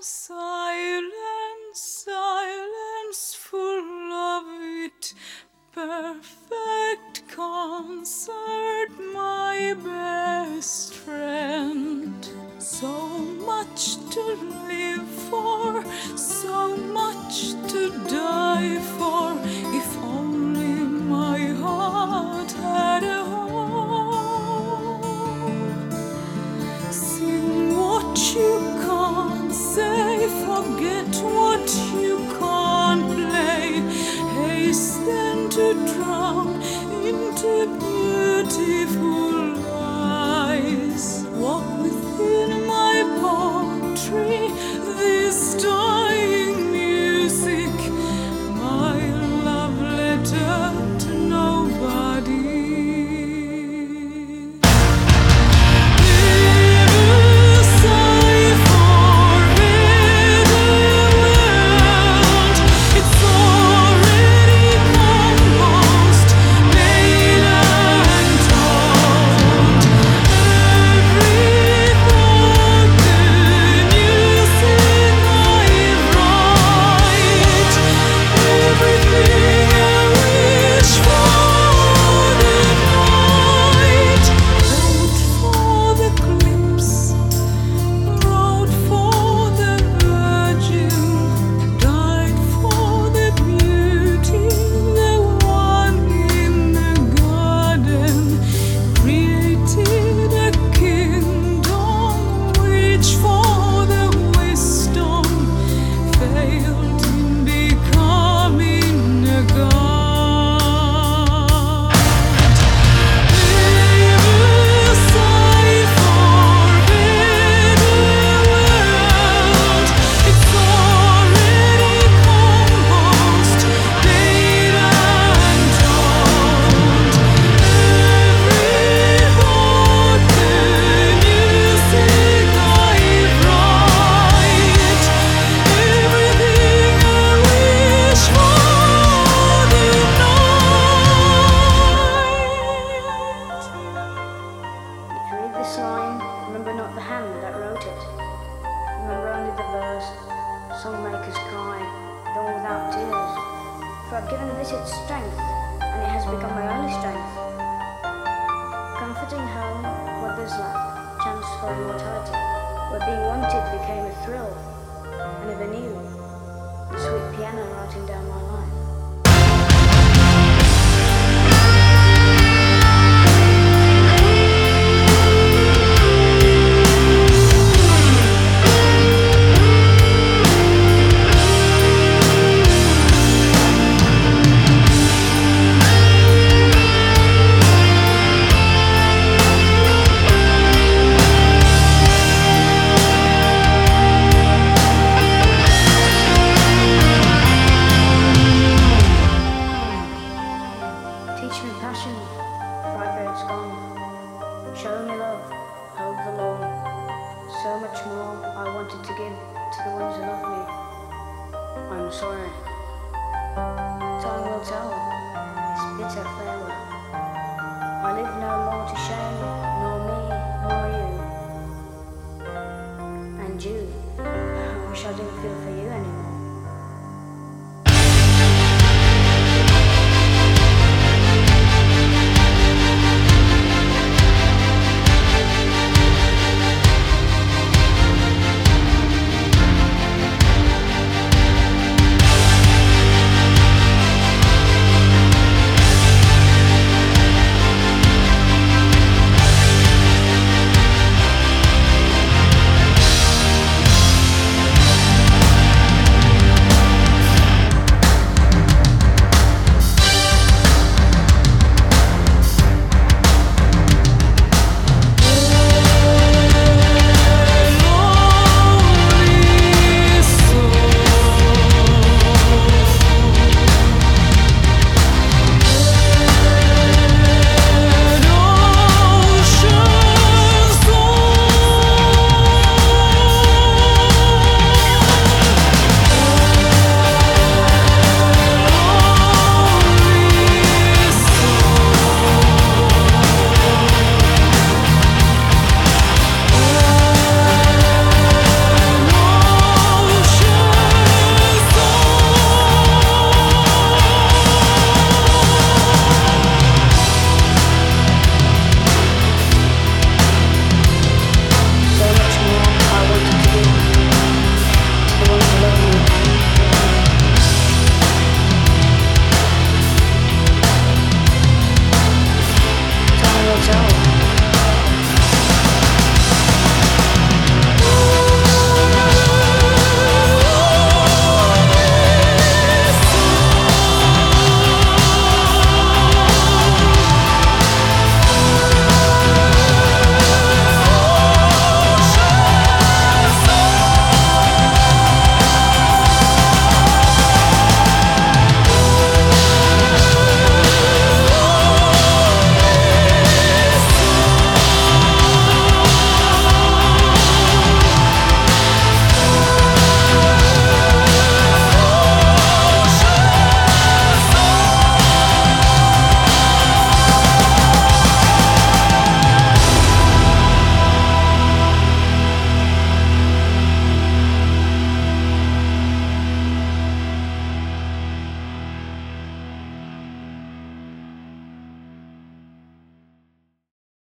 Silence, silence full of it, perfect concert, my best friend. So much to live for, so much to die for, if only my heart had a home. Sing what you can't say, forget what you can't play, hasten to drown into beautiful eyes. Walk within my poetry, this dying music, my love letter to nobody. This line, remember not the hand that wrote it. Remember only the verse, song makers cry, though without tears. For I've given this its strength, and it has become my only strength. Comforting home what there's left, chance for immortality, where being wanted became a thrill, and ever new, the sweet piano writing down my life. Teach me passion, right where it's gone. Show me love, hold the lawn. So much more I wanted to give to the ones who love me. I'm sorry. Time will tell, this bitter fate.